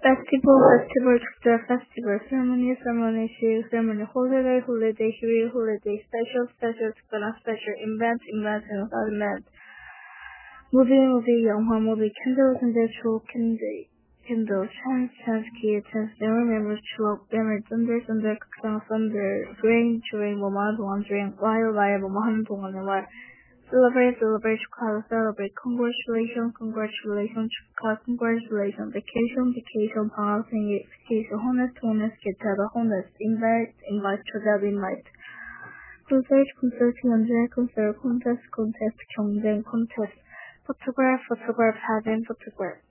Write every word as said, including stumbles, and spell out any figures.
Festival, festival, 축제, festival, ceremony, ceremony, show, ceremony, holiday, holiday, hero, holiday, special, special, 특별한, special, event, event, event, event. movie, movie, 영화, movie, candle, candle, 추억, candle, candle, chance, chance, 기회, chance, never remember, 추억, memory, thunder, thunder, 극상, thunder, rain, rain, 뭐뭐 하는 동안, rain, while, while, 뭐뭐 하는 동안에, while. Celebrate, celebrate, 축하, celebrate, congratulations, congratulations, 축하, congratulations, vacation, vacation, 방학, 생일, vacation, honest, honest, get out of honest, invite, invite, 초대하다, invite. concert, concert, 연재, concert, contest, contest, 경쟁, contest. photograph, photograph, 사진, photograph.